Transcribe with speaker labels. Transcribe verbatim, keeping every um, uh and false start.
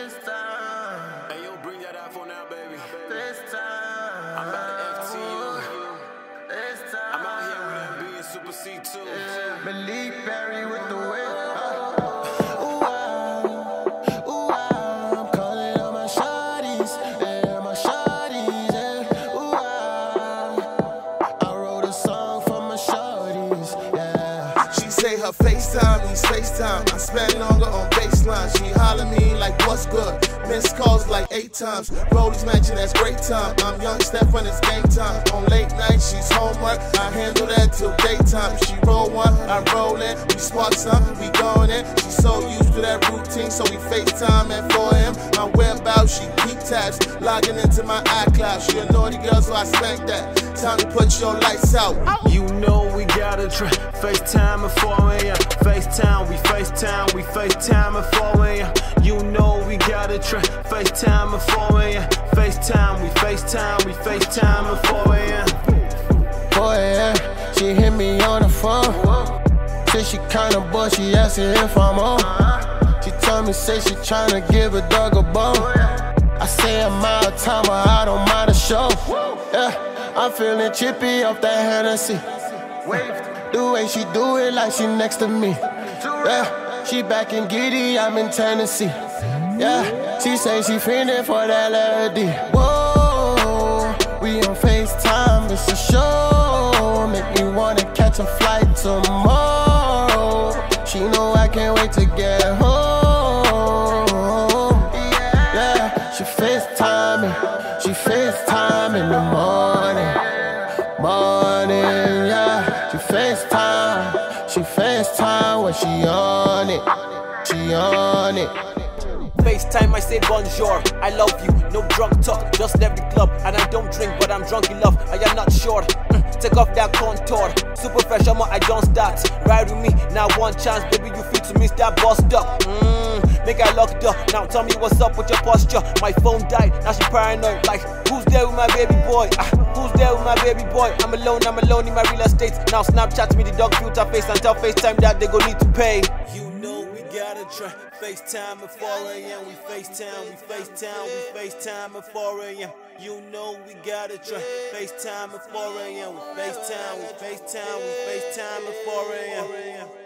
Speaker 1: This time.
Speaker 2: Hey, yo, bring that iPhone out, baby.
Speaker 1: This time.
Speaker 2: I'm about to F T you.
Speaker 1: This time.
Speaker 2: I'm out here with M B and Super C two.
Speaker 1: Yeah. Malik Berry with the whip.
Speaker 3: Say her FaceTime means FaceTime. I spend longer on baseline. She holler me like, what's good? Missed calls like eight times. Rollies matching, that's great time. I'm young Steph when it's game time. On late nights, she's homework. I handle that till daytime. She roll one, I roll in. We spark some, we going in. She's so used to that routine, so we FaceTime at four a m My whereabouts, she keep tabs. Logging into my iCloud. She a naughty girl, so I spank that. Time to put your lights out.
Speaker 2: You know we gotta try FaceTime at four a m FaceTime, we FaceTime, we FaceTime at four a m You know we gotta try FaceTime at four a m FaceTime, we FaceTime, we FaceTime at four a m
Speaker 4: four a m She hit me on the phone. Say she kinda bored, she asking if I'm on. She told me, say she tryna give a dog a bone. I say I'm out of time, but I don't mind a show. Yeah. I'm feeling chippy off that Hennessy. The way she do it like she next to me. Yeah, she back in Giddy, I'm in Tennessee. Yeah, she say she fiendin' for that lady. Whoa, we on FaceTime, it's a show. Make me wanna catch a flight tomorrow. She know I can't wait to get home. Yeah, she FaceTime, she FaceTime in the morning. Morning, yeah. She FaceTime, she FaceTime when she on it, she on it.
Speaker 5: FaceTime, I say bonjour, I love you, no drunk talk, just every club. And I don't drink, but I'm drunk in love, I am not short. mm, Take off that contour, super fresh, I'm I don't start. Ride with me, now one chance, baby, you feel to miss that bus stop. mm, Make I locked up, now tell me what's up with your posture. My phone died, now she paranoid, like, who's there with my baby boy? Ah, who's there with my baby boy? I'm alone, I'm alone in my real estate. Now Snapchat me the dog filter face and tell FaceTime that they gon' need to pay. You know we gotta try FaceTime at four a m We FaceTime, we FaceTime, we FaceTime at four a m You know we gotta try FaceTime at four a m We FaceTime, we FaceTime, we FaceTime at four a m